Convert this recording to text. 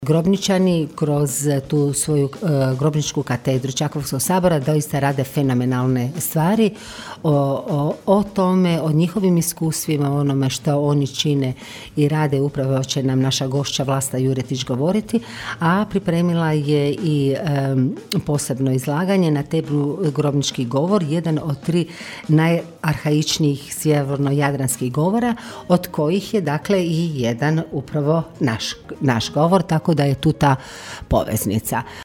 Grobničani kroz tu svoju grobničku katedru Čakovskog sabora doista rade fenomenalne stvari. O tome, o njihovim iskustvima, onome što oni čine i rade, upravo će nam naša gošća Vlasta Juretić govoriti, a pripremila je i posebno izlaganje na temu grobnički govor, jedan od 3 najarhaičnijih sjeverno-jadranskih govora, od kojih je dakle i jedan upravo naš govor, tako da je tu ta poveznica.